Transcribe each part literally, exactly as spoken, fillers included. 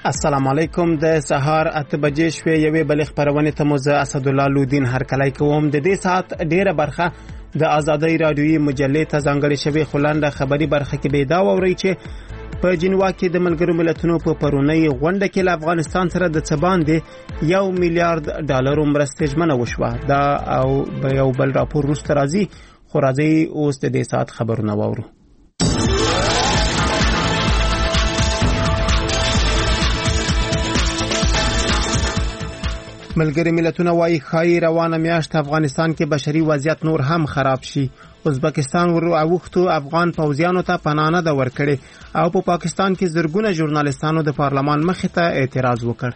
السلام علیکم. د سهار اته بجې شوې یوې بلې خبرونه ته مو زه اسدالله لودین هرکلی کوم. د دې ساعت ډیره برخه د آزادۍ رادیویي مجلې ته ځانګړې شوې، خو لنډه خبري برخه کې به دا واورئ چې په جنوا کې د ملګرو ملتونو په پرونی غونډه کې له افغانستان سره د څه باندې یو میلیارډ ډالرو مرستې ژمنه وشوه. دا او یو بل راپور وروسته راځي، خو راځي اوس د دې ساعت خبرونه واورو. ملګری ملتونه وايي خای روانه میاشت افغانستان کې بشري وضعیت نور هم خراب شي. ازبکستان ور اوختو افغان پوځیانو ته پناه نه ورکړي او په پا پاکستان کې زرګونه ژورنالیستانو د پارلمان مخې ته اعتراض وکړ.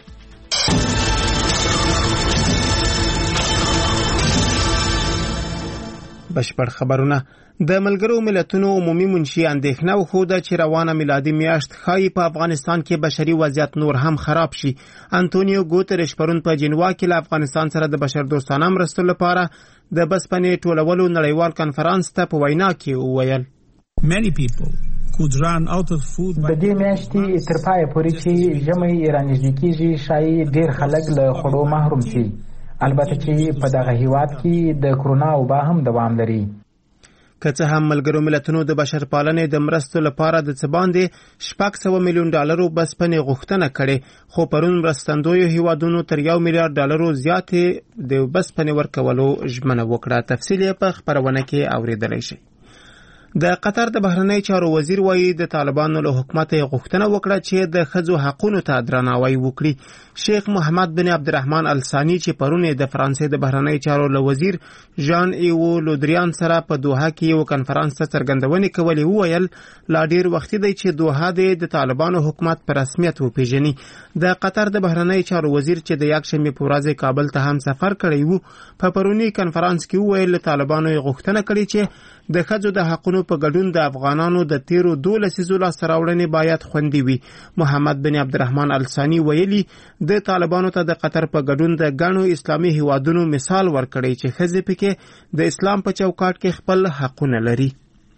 بشپړ خبرونه. د ملګرو ملتونو عمومي منشي اندېښنه وښوده چې روانه میلادي میاشت ښایي په افغانستان کې بشري وضعیت نور هم خراب شي. انټونیو ګوتریش پرون په جنوا کې له افغانستان سره د بشردوستانه مرستو لپاره د بسپنې ټولولو نړیوال کنفرانس ته په وینا کې وویل: د دې میاشتې تر پایه پورې چې ژمی رانږدې کېږي ښایي ډېر خلک له خوړو محروم شي، البته چې په دغه هیواد کې د کرونا وبا هم دوام لري. که څه هم ملګرو ملتونو د بشرپالنې د مرستو لپاره د څه باندې شپږ سوه میلیون ډالرو بسپنې غوښتنه کړې، خو پرون مرستندویو هیوادونو تر یو میلیارډ ډالرو زیاتې د بسپنې ورکولو ژمنه وکړه. تفصیل یې په خبرونه کې اورېدلی شئ. د قطر د بهرنی چارو وزیر وایي د طالبانو له حکومت غوښتنه وکړه چې د ښځو حقونو ته درناوی وکړي. شیخ محمد بن عبدالرحمن الثاني چې پرون د فرانسې د بهرنی چارو له وزیر ژان ایو لودریان سره په دوحه کې یو کنفرانس ته څرګندونې کولې، وویل لا ډیر وخت دی چې دوحه د طالبانو حکومت په رسمیت وپیژني. د قطر د بهرنی چارو وزیر چې د یکشنبې په ورځ کابل ته هم سفر کړی وو، په پرونی کنفرانس کې وویل طالبانو غوښتنه کړې چې د ښځو د حقونو په ګډون د افغانانو د تیرو دولس لسیزو لاسته راوړنې باید خوندي وي. محمد بن عبدالرحمن الثاني ویلي د طالبانو ته د قطر په ګډون د ګڼو اسلامي هیوادونو مثال ورکړی چې ښځې پکې د اسلام په چوکاټ کې خپل حقونه لري.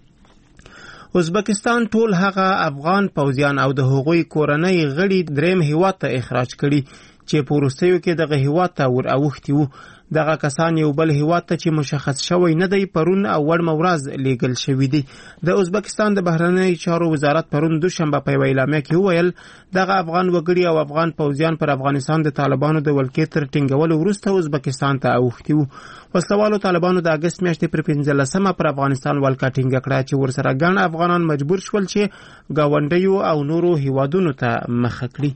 ازبکستان ټول هغه افغان پوځیان او د هغوی کورنۍ غړي دریم هیواد ته اخراج کړي چې په وروستیو کې دغه هیواد ته ور اوښتي وو. دغه کسان یو بل هیواد ته چې مشخص شوی نه دی پرون او وړمه ورځ لیږل شوي دي. د ازبکستان د بهرنی چارو وزارت پرون دوشنبه په یوه اعلامیه کې وویل دغه افغان وګړي او افغان پوځیان پر افغانستان د طالبانو د ولکې تر ټینګولو وروسته ازبکستان ته اوښتي وو. وسلوالو طالبانو د اګست میاشتې پر پنځلسمه پر افغانستان ولکه ټینګه کړه چې ورسره ګڼ افغانان مجبور شول چې ګاونډیو او نورو هیوادونو ته مخه کړي.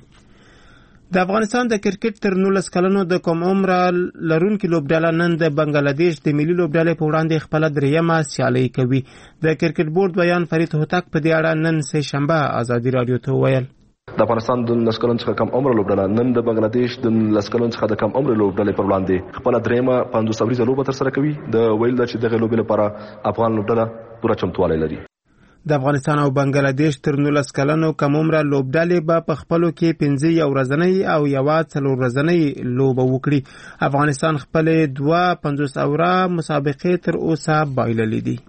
د افغانستان د کرکټ تر نولس کلنو د کم عمره لرونکي لوبډله نن د بنگلادیش د ملي لوبډلې په وړاندې خپله دریمه سیالي کوي. د کرکټ بورډ بیان فرید هوتک په دې اړه نن سه شنبه ازادي رادیو ته وویل: د افغانستان د نولس کلن څخه کم عمره لوبډله نن د بنگلادیش د نولس کلن څخه د کم عمره لوبډلې پر وړاندې خپله دریمه پنځوس اوریزه لوبه ترسره کوي. د ویل دا چې دغه لوبې لپاره افغان لوبډله پوره چمتووالی لري. د افغانستان او بنگلادیش تر نولس کلنو کم عمره لوبډلې به په خپلو کې پنځه یو ورځنۍ او یوه څلور ورځنۍ لوبه وکړي. افغانستان خپلې دوه پنځوس اوره مسابقې تر اوسه بایللې دي.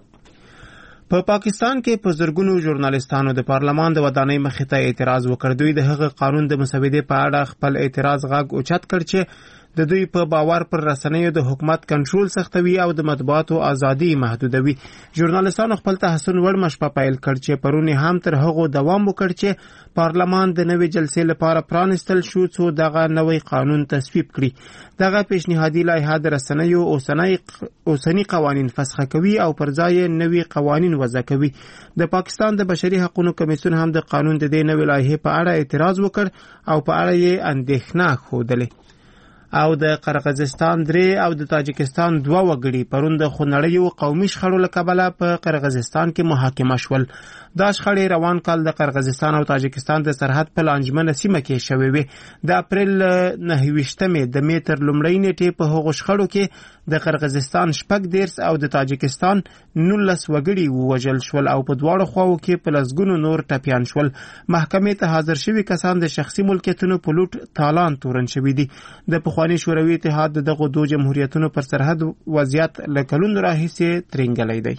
په پا پاکستان کې په زرګونو ژورنالیستانو د پارلمان د ودانۍ مخې ته اعتراض وکړ. دوی د هغه قانون د مسودې په اړه خپل اعتراض غږ اوچت کړ چې د دوی په باور پر رسنیو د حکومت کنټرول سختوي او د مطبوعاتو ازادي محدودوي. ژورنالیستانو خپل تحسن وړ مشپه پیل کړ چې پرون هم تر هغو دوام وکړ چې پارلمان د نوې جلسې لپاره پرانستل شو څو دغه نوی قانون تصویب کړي. دغه پیشنهادي لایحه د رسنیو اوسنی اوسنی قوانین فسخه کوي او پر ځای نوي قوانین وضع کوي. د پاکستان د بشري حقوقو کمیسیون هم د قانون د دې نوې لایحې په اړه اعتراض وکړ او په اړه یې اندېښنه ښودلې. او د قرغیزستان درې او د تاجکستان دوه وګړي پرون د خونړیو قومي شخړو له کبله په قرغیزستان کې محاکمه شول. دا شخړې روان کال د قرغیزستان او تاجکستان د سرحد په لانجمنه سیمه کې شوې وې. د اپریل نهه ویشتمې د مې تر لومړۍ نیټې په هغو شخړو کې د قرغیزستان شپږ دېرش او د تاجکستان نولس وګړي ووژل شول او په دواړو خواو کې په لسګونو نور ټپیان شول. محکمې ته حاضر شوي کسان د شخصي ملکیتونو په لوټ تالان تورن شوي دي. د پخواني شوروي اتحاد دغه دوه جمهوریتونو پر سرحد وضعیت له کلونو راهیسې ترینګلی دی.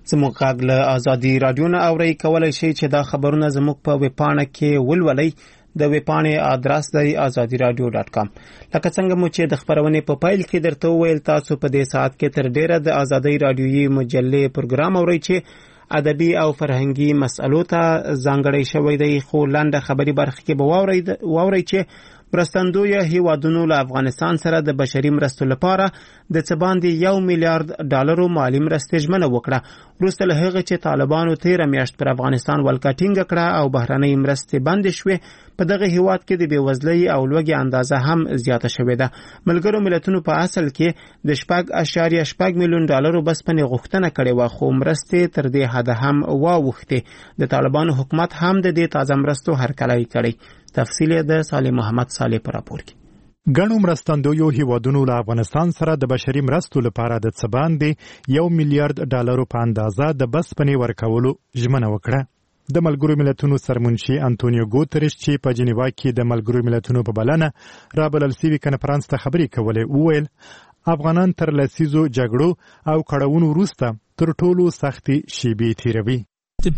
زموږ غږ له ازادي رادیو نه اورئ کولی شئ چې دا خبرونه زموږ په ویبپاڼه کې ولولئ. د ویبپاڼې آدرس دی ازادي رادیو ډاټ کام. لکه څنګه مو چې د خبرونې په پیل کې درته وویل، تاسو په دې ساعت کې تر ډیره د ازادي رادیویي مجلې پروګرام اورئ چې ادبي او فرهنګي مسألو ته ځانګړی شوی دی. خو لنډه خبري برخه کې به واورئ چې مرستندوی هیوادونو له افغانستان سره د بشري مرستو لپاره د څه باندې یو میلیارډ ډالرو مالي مرستې ژمنه وکړه، وروسته له هغه چې طالبانو تیره میاشت پر افغانستان ولکه ټینګه کړه او بهرنۍ مرستې بندې شوې. په دغه هیواد کې د بېوزلۍ او لوږې اندازه هم زیاته شوې ده. ملګرو ملتونو په اصل کې د شپږ اعشاریه شپږ میلیون ډالرو بسپنې غوښتنه کړې وه، خو مرستې تر دې حده هم واوښتې. د طالبانو حکومت هم د دې تازه مرستو هرکلی کړی. تفصیل د صالح محمد صالح پر راپور کې. ګڼو مرستندویو هیوادونو له افغانستان سره د بشري مرستو لپاره د څه باندې یو میلیارډ ډالرو په اندازه د بسپنې ورکولو ژمنه وکړه. د ملګرو ملتونو سرمنشي انټونیو ګوتریش چې په جنیوا کې د ملګرو ملتونو په بلنه رابلل سوي کنفرانس ته خبرې کولې، وویل افغانان تر لسیزو جګړو او کړاوونو وروسته تر ټولو سختې شیبې تیروي. د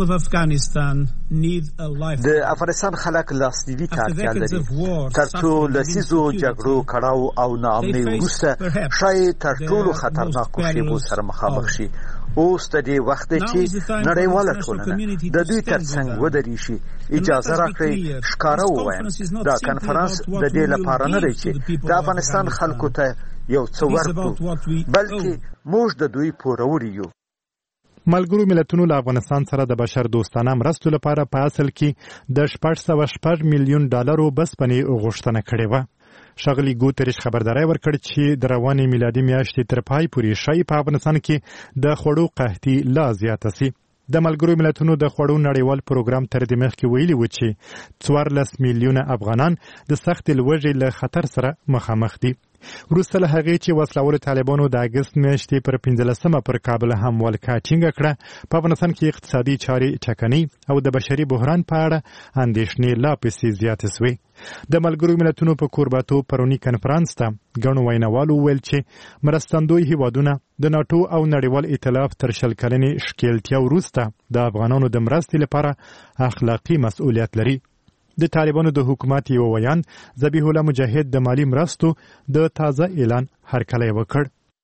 افغانستان خلک لاسنیوي ته اړتیا لري. تر څو لسیزو جګړو کړاو او ناامنۍ وروسته شاید تر ټولو خطرناکو شیبو سره مخامخ شي. اوس د دې وخت دی چې نړیواله ټولنه د دوی تر څنګ ودرې شي. اجازه راکړئ ښکاره ووایم، دا کنفرانس د دې لپاره نه دی چې د افغانستان خلکو ته یو څه ورکړو، بلکې موږ د دوی پوروړي یو. ملګرو ملتونو له افغانستان سره د بشر دوستانه مرستو لپاره په اصل کې د شپږ سوه شپږ میلیون ډالرو بسپنې غوښتنه کړې وه. ښاغلي ګوتریش خبرداری ورکړ چې د روانې میلادي میاشتې تر پای پورې ښایي په افغانستان کې د خوړو قحطي لا زیاته سي. د ملګرو ملتونو د خوړو نړیوال پروګرام تر دې مخکې ویلي و چې څوارلس میلیونه افغانان د سختې لوږې له خطر سره مخامخ دي. وروسته له هغې چې وسلوالو طالبانو د اګست میاشتې پر پنځلسمه پر کابل هم ولکه ټینګه کړه، په افغانستان کې اقتصادي چارې ټکنۍ او د بشري بحران په اړه اندېښنې لا پسې زیاتې سوې. د ملګرو ملتونو په کورباتو پرونی کنفرانس ته ګڼو ویناوالو وویل چې مرستندوی هیوادونه د ناټو او نړیوال ائتلاف تر شل کلنې ښکېلتیا وروسته د افغانانو د مرستې لپاره اخلاقي مسؤلیت لري. د طالبانو د حکومت یو ویان ذبیح الله مجاهد د مالی مرستو د تازه اعلان هرکلی وکړ.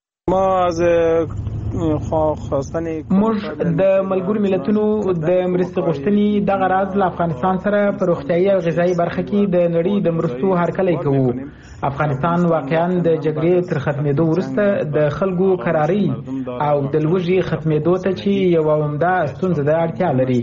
موږ د ملګرو ملتونو د مرستې غوښتنې دغه راز له افغانستان سره په روغتیايي او غذایي برخه کې د نړۍ د مرستو هرکلی کوو. افغانستان واقعا د جګړې تر ختمېدو وروسته د خلکو کراري او د لوږې ختمېدو ته چې یو عمده ستونزه ده اړتیا لري.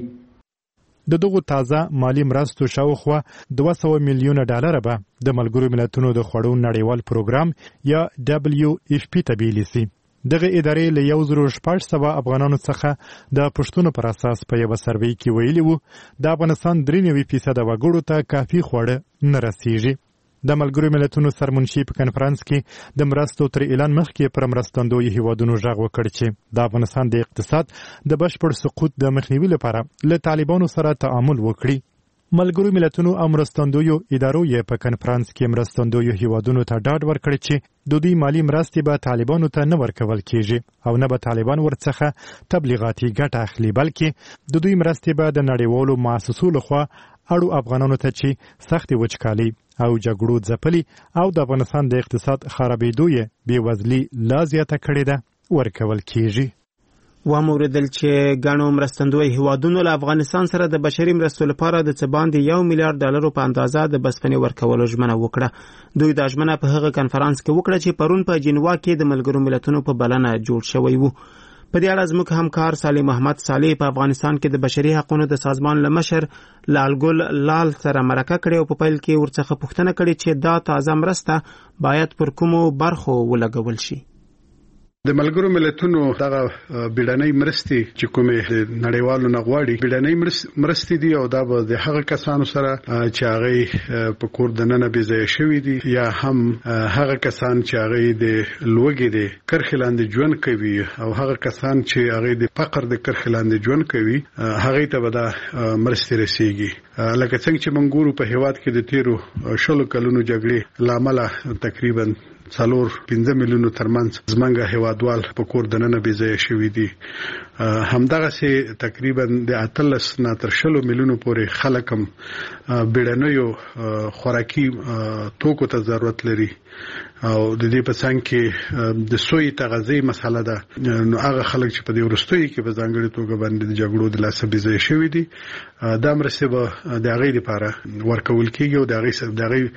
د دغو تازه مالی مرستو شاوخوا دوه سوه میلیونه ډالره به د ملګرو ملتونو د خوړو نړیوال پروګرام یا ډبلیو ایف پی ته بیلې سي. دغه ادارې له یو زرو شپږ سوه افغانانو څخه د پوښتنو پر اساس په یوه سروې کې ویلي وو د افغانستان درې نوي فیصده وګړو ته کافي خواړه نه رسیږي. د ملګرو ملتونو سرمنشي په کنفرانس کې د مرستو تر اعلان مخکې پر مرستندوی هیوادونو غږ وکړ چې د افغانستان د اقتصاد د بشپړ سقوط د مخنیوي لپاره له طالبانو سره تعامل وکړي. ملګرو ملتونو او مرستندویو ادارو یې په کنفرانس کې مرستندویو هیوادونو ته ډاډ ورکړ چې د دوی مالی مرستې به طالبانو ته نه ورکول کیږي او نه به طالبان ورڅخه تبلیغاتي ګټه اخلي، بلکې د دوی مرستې به د نړیوالو مؤسسو لخوا اړو افغانانو ته چې سختې وچکالي او جګړو ځپلي او د افغانستان د اقتصاد خرابېدو یې بېوزلي لا زیاته کړې ده ورکول کیږي. واوریدل چې ګڼو مرستندوی هیوادونو له افغانستان سره د بشري مرستو لپاره د څه باندې یو میلیارډ ډالرو په اندازه د بسپنې ورکولو ژمنه وکړه. دوی دا ژمنه په هغه کنفرانس کې وکړه چې پرون په جنیوا کې د ملګرو ملتونو په بلنه جوړ شوی وو. په دې اړه زموږ همکار صالح محمد صالح په افغانستان کې د بشري حقوقو د سازمان له مشر لالګل لال سره مرکه کړې او په پیل کې ورڅخه پوښتنه کړې چې دا تازه مرسته باید پر کومو برخو ولګول شي. د ملګرو ملتونو دغه بیړنۍ مرستې چې کومې نړیوالو نه غواړي بیړنۍ مرستې دي او دا به د هغه کسانو سره چې هغه په کور دننه بې ځایه شوي دي یا هم هغه کسان چې هغه د لوږې د کرښې لاندې ژوند کوي او هغه کسان چې هغه د فقر د کرښې لاندې ژوند کوي هغه ته به دا مرستې رسیږي. لکه څنګه چې موږ ګورو په هیواد کې د تیرو شلو کلونو جګړې لامل تقریبا څلور پنځه میلیونو ترمنځ زمونږ هیوادوال په کور دننه بې ځایه شوي دي. همدغه سي تقریبا د اتلس نه تر شلو میلیونو پورې خلک هم بیړنیو خوراکي توکو ته ضرورت لري او د دې په څنګ کې د سوی تغذیه مسله ده. نو هغه خلک چې په دې ورستوي کې په ځانګړي توګه باندې د جګړو د لاسه بې ځایه شوي دي دا مرسته به د هغې لپاره ورکول کېږي او د هغې د هغې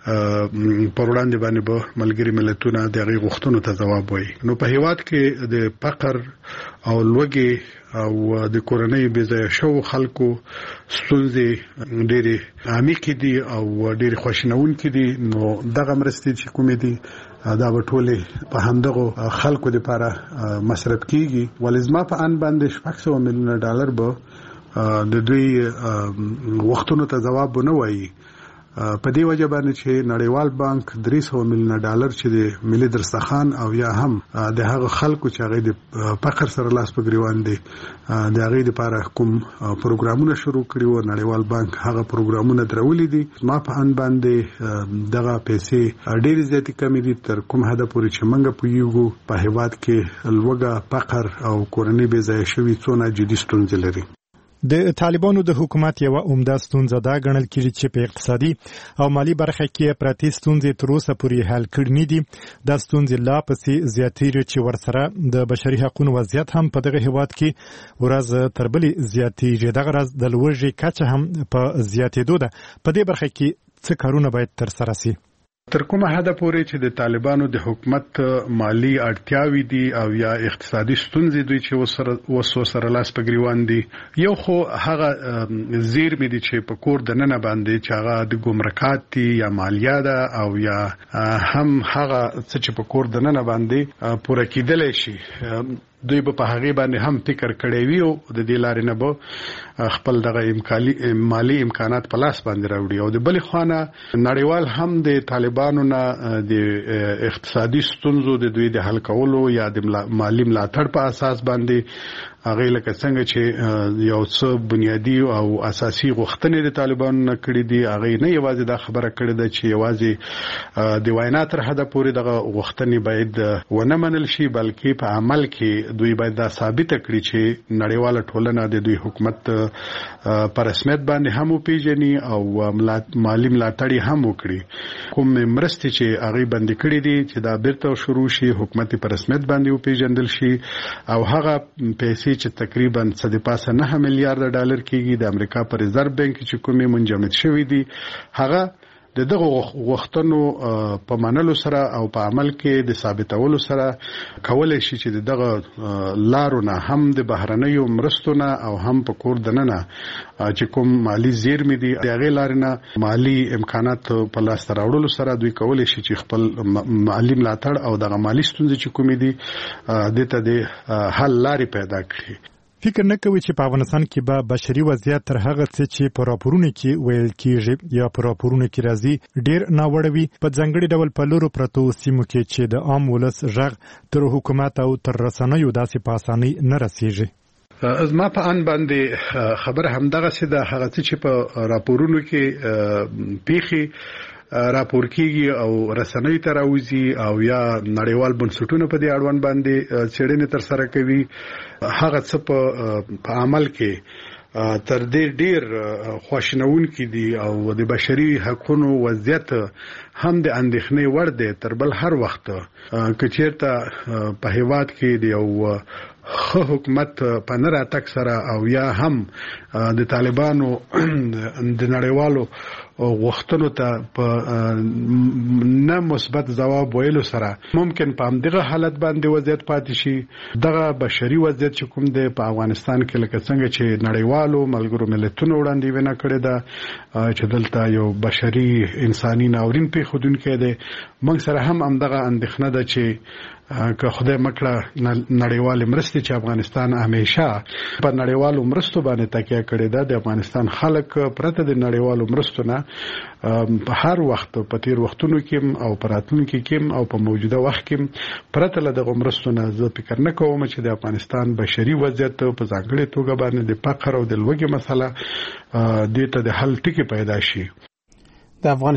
پر وړاندې باندې به ملګري ملتونه د هغې غوښتنو ته ځواب وایي. نو په هیواد کې د فقر او لوږې او د کورنۍ بې ځایه شوو خلکو ستونزې ډېرې عمیقې دي او ډېرې خواشینونکې دي. نو دغه مرستې چې کومې دي دا به ټولې په همدغو خلکو لپاره مصرف کیږي. ولې زما په ان باندې شپږ سوه میلیونه ډالر به د دوی وختونو ته ځواب نه وایي. په دې وجه باندې چې نړیوال بانک درې سوه میلیونه ډالر چې د ملي درستخان او یا هم د هغه خلکو چې هغه د فقر سره لاس په ګریوان دي د هغه لپاره کوم پروګرامونه شروع کړي وو نړیوال بانک هغه پروګرامونه درولې دي. ما په ان باندې دغه پیسې ډېرې زیاتې کمې دي تر کوم حد پورې چې موږ پوهیږو په هیواد کې لوږه فقر او کورنۍ بې ځایه شوي څونه جدي ستونزې لري. د طالبانو د حکومت یو عمده ستونزه دا ګڼل کېږي چې په اقتصادي او مالی برخه کې پراتې ستونزې تر اوسه پورې حل کړې نه دي. دا ستونزې لا پسې زیاتېږي چې ورسره د بشري حقوقو وضعیت هم په دغه هیواد کې ورځ تر بلې زیاتېږي. دغه راز د لوږې کچه هم په زیاتېدو ده. په دې برخه کې څه کارونه باید ترسره شي؟ تر کومه حد پورې چې د طالبانو د حکومت مالی اړتیاوې دي او یا اقتصادي ستونزې دوی چې وسو سره لاس په ګریوان دي یو خو هغه زیرمې دي چې په کور دننه باندې چې هغه د ګمرکات دي یا مالیه ده او یا هم هغه څه چې په کور دننه باندې پوره کېدلی شي دوی په هغه باندې هم فکر کړی وي او د دې لارې نه به خپل دغه امکاني مالی امکانات په لاس باندې راوړي. او د بلې خانه نړیوال هم د طالبانو نه د اقتصادي ستونزو د دوی د حل کولو یا د مالی ملاتړ په اساس باندې هغه لکه څنګه چې یو څه بنیادی او اساسي غوښتنې د طالبانو نه کړې دي هغه نه یوازې دا خبره کړې ده چې یوازې د وینا تر حده پورې دغه غوښتنې باید ونه منل شي بلکې په عمل کې دوی باید دا ثابت کړي چې نړیواله ټولنه د دوی حکومت پر رسمیت باندې هم وپیژني او مالی ملاتړ هم وکړي. کوم مرستې چې هغه بند کړې دي چې دا بیرته شروع شي حکومت پر رسمیت باندې وپیژندل شي او هغه پیسې چې تقریبا څه د پاسه نه میلیارډ ډالر کېږي د امریکا پر ریزرو بانک چې کومې منجمد شوی دي هغه د دغه وختونو په منلو سره او په عمل کې د ثابتولو سره کولای شي چې دغه لارو نه هم د بهرنیو مرستو نه او هم په کور دننه چې کوم مالی زیرمې دي د هغې لارې نه مالی امکانات په لاسته راوړلو سره دوی کولای شي چې خپل مالی ملاتړ او دغه مالی ستونزې چې کومې دي دې ته د حل لارې پیدا کړي. فکر نه کوي چې په افغانستان کې به بشري وضعیت تر هغه څه چې په راپورونو کې ویل کېږي یا په راپورونو کې راځي ډېر ناوړه وي په ځانګړي ډول په لورو پرتو سیمو کې چې د عام ولس غږ تر حکومت او تر رسنیو داسې په اسانۍ نه رسیږي. زما په ان باندې خبره همدغه څه ده هغه څه چې په راپورونو کې پیښې راپور کیږي او رسنۍ ته راوځي او یا نړیوال بنسټونه په دې اړوند باندې څېړنې تر سره کوي هغه څه په عمل کې تر دې ډیر خواشینونکي دي او د بشري حقوقو وضعیت هم د اندېښنې وړ دی تر بل هر وخت که چېرته په هیواد کې د یو خو حکومت په نه راتګ سره او یا هم د طالبانو د نړیوالو غوښتنو ته په نه مثبت ځواب ویلو سره ممکن په همدغه حالت باندې وضعیت پاتې شي. دغه بشري وضعیت چې کوم دی په افغانستان کې لکه څنګه چې نړیوالو ملګرو ملتونو وړاندې ونه کړې ده چې دلته یو بشري انساني ناورین پیښ خودونکې دی. موږ سره هم همدغه اندېښنه ده چې که خدای مکړه نړیوال مرستې چې افغانستان همیشه په نړیوالو مرستو باندې تکیه کړې ده، د افغانستان خلک پرته د نړیوالو مرستو نه په هر وخت په تیر وختونو کې او په راتلونکي کې او په موجوده وخت کې پرته له دغه مرستو نه زه فکر نه کوم چې د افغانستان بشري وضعیت په ځانګړې توګه باندې د فقر او د لوږې مسله دې ته د حل ټکی پیدا شي. د افغان